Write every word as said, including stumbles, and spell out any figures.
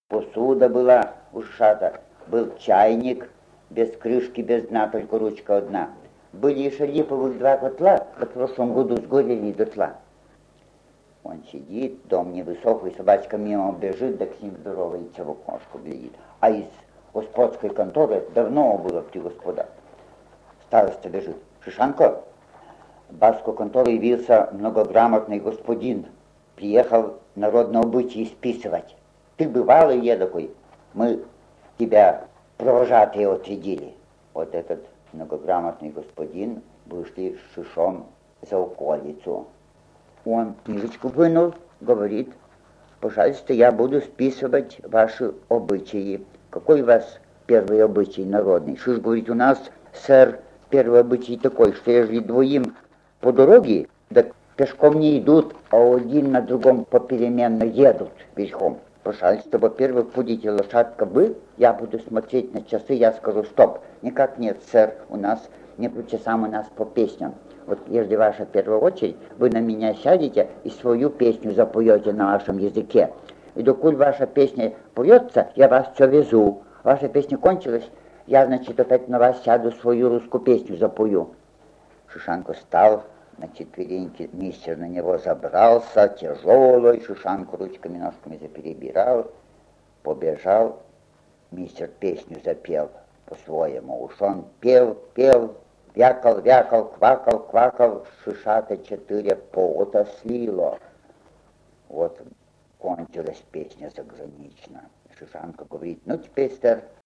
Посуда была ушата, был чайник, без крышки, без дна, только ручка одна. Были еще липовых два котла, в прошлом году сгорели дотла. Он сидит, дом невысокий, собачка мимо бежит, да к ним здоровый, и в окошко глядит. А из господской конторы давно было при господа. Староста бежит. Шишанко, в барской конторе явился многограмотный господин. Приехал народное обычаи списывать. Ты бывалый едокой, мы тебя провожатые отрядили. Вот этот многограмотный господин вышли с Шишом за околицу. Он книжечку вынул, говорит: пожалуйста, я буду списывать ваши обычаи. Какой у вас первый обычай народный? Шиш говорит: у нас, сэр, первый обычай такой, что ежели двоим по дороге, да пешком не идут, а один на другом попеременно едут верхом. Пожалуйста, во-первых, будете лошадка вы, я буду смотреть на часы, я скажу стоп. Никак нет, сэр, у нас не по часам, у нас по песням. Вот если ваша первая очередь, вы на меня сядете и свою песню запоете на вашем языке. И доколь ваша песня поется, я вас все везу. Ваша песня кончилась, я, значит, опять на вас сяду, свою русскую песню запою. Шишанка встал на четвереньки, мистер на него забрался, тяжелый, Шишанку ручками, ножками заперебирал, побежал, мистер песню запел по-своему. Уж он пел, пел, вякал, вякал, квакал, квакал, Шишата четыре пота слило. Вот кончилась песня заграничная. Шишанка говорит: ну теперь, сэр,